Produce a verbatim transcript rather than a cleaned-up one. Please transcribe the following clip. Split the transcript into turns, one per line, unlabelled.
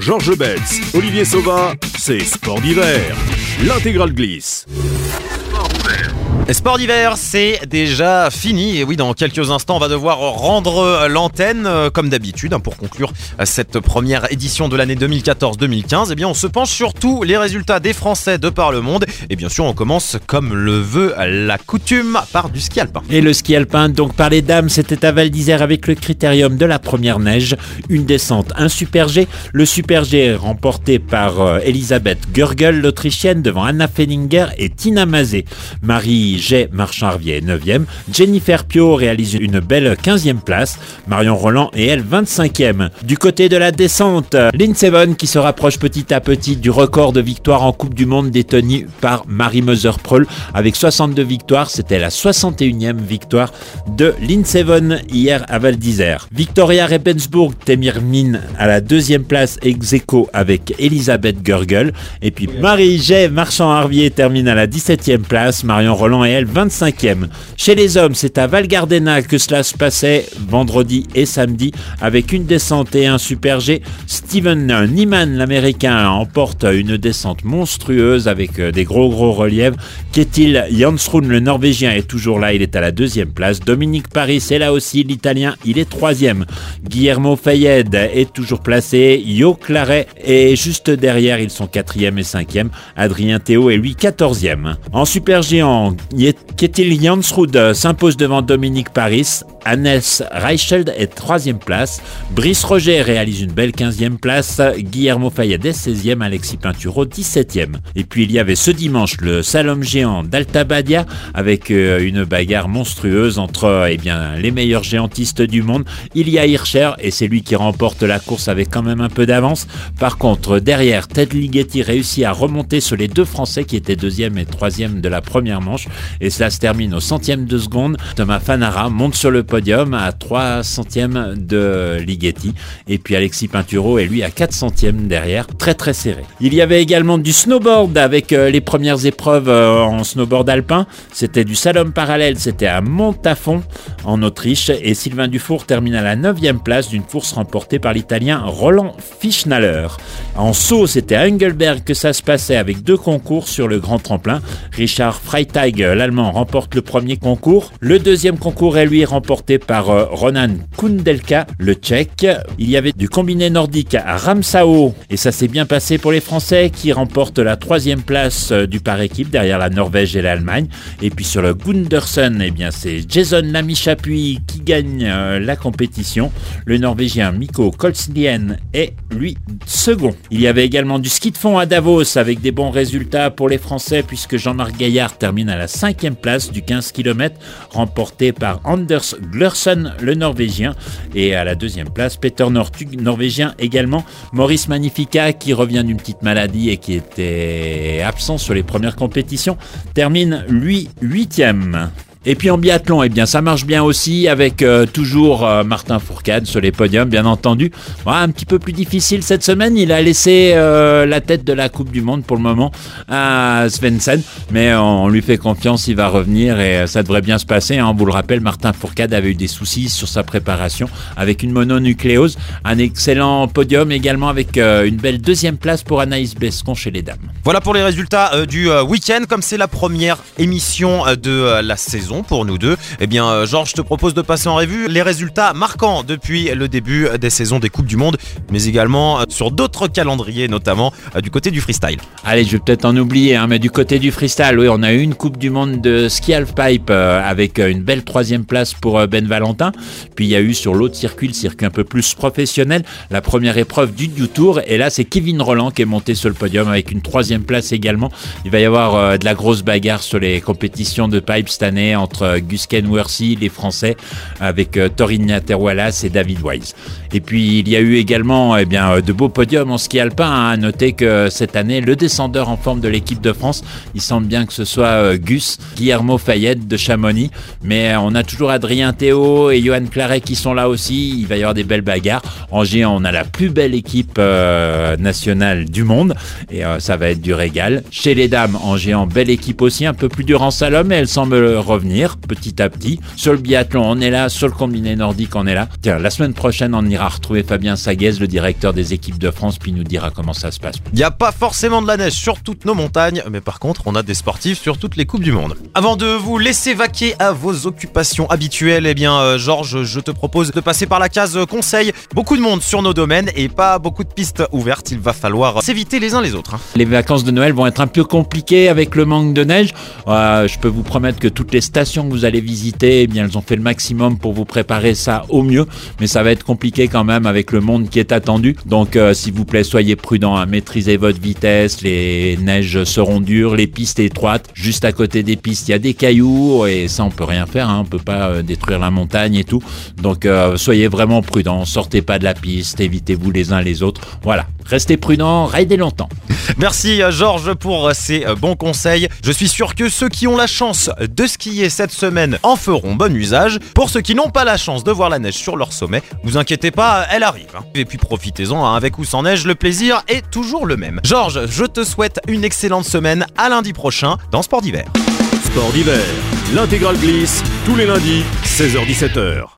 Georges Betz, Olivier Sauvin, c'est Sport d'hiver. L'intégrale glisse.
Sport d'hiver, c'est déjà fini. Et oui, dans quelques instants, on va devoir rendre l'antenne comme d'habitude pour conclure cette première édition de l'année deux mille quatorze deux mille quinze. Eh bien, on se penche sur tous les résultats des Français de par le monde. Et bien sûr, on commence comme le veut la coutume par du ski alpin.
Et le ski alpin, donc par les dames, c'était à Val d'Isère avec le critérium de la première neige. Une descente, un super G. Le super G remporté par euh, Elisabeth Görgel, l'Autrichienne, devant Anna Fenninger et Tina Mazet. Marie Jay Marchand-Harvier est neuvième. Jennifer Pio réalise une belle quinzième place. Marion Roland et elle vingt-cinquième. Du côté de la descente, Lindsey Vonn qui se rapproche petit à petit du record de victoires en Coupe du Monde détenu par Marie Moser-Pröll avec soixante-deux victoires. C'était la soixante et unième victoire de Lindsey Vonn hier à Val d'Isère. Victoria Rebensburg termine à la deuxième place ex aequo avec Elisabeth Görgel. Et puis Marie Jay Marchand-Harvier termine à la dix-septième place. Marion Roland et elle vingt-cinquième. Chez les hommes, c'est à Val Gardena que cela se passait vendredi et samedi avec une descente et un super G. Steven Niemann, l'américain, emporte une descente monstrueuse avec des gros gros reliefs. Kjetil Jansrud, le norvégien, est toujours là, il est à la deuxième place. Dominique Paris est là aussi, l'italien, il est troisième. Guillermo Fayed est toujours placé. Jo Claret est juste derrière, ils sont quatrième et cinquième. Adrien Théo est lui quatorzième. En super géant, Kjetil Jansrud s'impose devant Dominique Paris. Hannes Reicheld est troisième place. Brice Roger réalise une belle quinzième place. Guillermo Fayed est seizième. Alexis Pinturo dix-septième. Et puis il y avait ce dimanche le slalom géant d'Alta Badia avec une bagarre monstrueuse entre eh bien, les meilleurs géantistes du monde. Ilya Hirscher et c'est lui qui remporte la course avec quand même un peu d'avance. Par contre, derrière, Ted Ligeti réussit à remonter sur les deux Français qui étaient deuxième et troisième de la première manche. Et cela se termine au centième de seconde. Thomas Fanara monte sur le podium à trois centièmes de Ligeti. Et puis Alexis Pinturo est lui à quatre centièmes derrière. Très très serré. Il y avait également du snowboard avec euh, les premières épreuves euh, en snowboard alpin. C'était du slalom parallèle. C'était à Montafon en Autriche. Et Sylvain Dufour termine à la neuvième place d'une course remportée par l'Italien Roland Fischnaller. En saut, c'était à Engelberg que ça se passait avec deux concours sur le grand tremplin. Richard Freitag, l'Allemand, remporte le premier concours. Le deuxième concours est lui remporté par euh, Ronan Kundelka, le Tchèque. Il y avait du combiné nordique à Ramsau et ça s'est bien passé pour les Français qui remportent la troisième place euh, du par équipe derrière la Norvège et l'Allemagne. Et puis sur le Gundersen, eh bien c'est Jason Lamy-Chapuis qui gagne euh, la compétition. Le Norvégien Mikko Kolsnien est lui second. Il y avait également du ski de fond à Davos avec des bons résultats pour les Français puisque Jean-Marc Gaillard termine à la cinquième place du quinze kilomètres remporté par Anders Glursen, le Norvégien. Et à la deuxième place, Peter Northug, Norvégien également. Maurice Magnifica, qui revient d'une petite maladie et qui était absent sur les premières compétitions, termine lui huitième. Et puis en biathlon, eh bien ça marche bien aussi avec euh, toujours euh, Martin Fourcade sur les podiums, bien entendu. Bon, un petit peu plus difficile cette semaine, il a laissé euh, la tête de la Coupe du Monde pour le moment à Svensson, mais on lui fait confiance, il va revenir et ça devrait bien se passer. Hein. On vous le rappelle, Martin Fourcade avait eu des soucis sur sa préparation avec une mononucléose. Un excellent podium également avec euh, une belle deuxième place pour Anaïs Bescon chez les dames.
Voilà pour les résultats euh, du euh, week-end. Comme c'est la première émission euh, de euh, la saison pour nous deux, eh bien euh, Georges, je te propose de passer en revue les résultats marquants depuis le début des saisons des Coupes du Monde, mais également euh, sur d'autres calendriers, notamment euh, du côté du freestyle.
Allez, je vais peut-être en oublier, hein, mais du côté du freestyle, oui, on a eu une Coupe du Monde de ski halfpipe euh, avec euh, une belle troisième place pour euh, Ben Valentin. Puis il y a eu sur l'autre circuit, le circuit un peu plus professionnel, la première épreuve du New Tour. Et là, c'est Kevin Roland qui est monté sur le podium avec une troisième place également. Il va y avoir euh, de la grosse bagarre sur les compétitions de pipe cette année entre Gusken Worsi, les Français, avec euh, Torin Wallace et David Wise. Et puis il y a eu également eh bien, de beaux podiums en ski alpin. Hein. À noter que cette année, le descendeur en forme de l'équipe de France, il semble bien que ce soit euh, Gus, Guillermo Fayed de Chamonix. Mais euh, on a toujours Adrien Théo et Johan Claret qui sont là aussi. Il va y avoir des belles bagarres. En géant, on a la plus belle équipe euh, nationale du monde. Et euh, ça va être du régal. Chez les dames, en géant, belle équipe aussi. Un peu plus dur en slalom, mais elle semble revenir. revenir petit à petit. Sur le biathlon, on est là. Sur le combiné nordique, on est là. Tiens, la semaine prochaine, on ira retrouver Fabien Saguez, le directeur des équipes de France, puis il nous dira comment ça se passe.
Il n'y a pas forcément de la neige sur toutes nos montagnes, mais par contre, on a des sportifs sur toutes les coupes du monde. Avant de vous laisser vaquer à vos occupations habituelles, eh bien, euh, Georges, je te propose de passer par la case euh, conseil. Beaucoup de monde sur nos domaines et pas beaucoup de pistes ouvertes. Il va falloir s'éviter les uns les autres. Hein.
Les vacances de Noël vont être un peu compliquées avec le manque de neige. Euh, je peux vous promettre que toutes les stations que vous allez visiter, eh bien, elles ont fait le maximum pour vous préparer ça au mieux, mais ça va être compliqué quand même avec le monde qui est attendu. Donc, euh, s'il vous plaît, soyez prudents, hein. Maîtrisez votre vitesse, les neiges seront dures, les pistes étroites. Juste à côté des pistes, il y a des cailloux et ça, on peut rien faire, hein. On peut pas euh, détruire la montagne et tout. Donc, euh, soyez vraiment prudents, sortez pas de la piste, évitez-vous les uns les autres. Voilà, restez prudents, ridez longtemps.
Merci Georges pour ces bons conseils. Je suis sûr que ceux qui ont la chance de skier cette semaine en feront bon usage. Pour ceux qui n'ont pas la chance de voir la neige sur leur sommet, vous inquiétez pas, elle arrive. Et puis profitez-en, hein, avec ou sans neige, le plaisir est toujours le même. Georges, je te souhaite une excellente semaine. À lundi prochain dans Sport d'hiver.
Sport d'hiver, l'intégrale glisse, tous les lundis, seize heures dix-sept heures.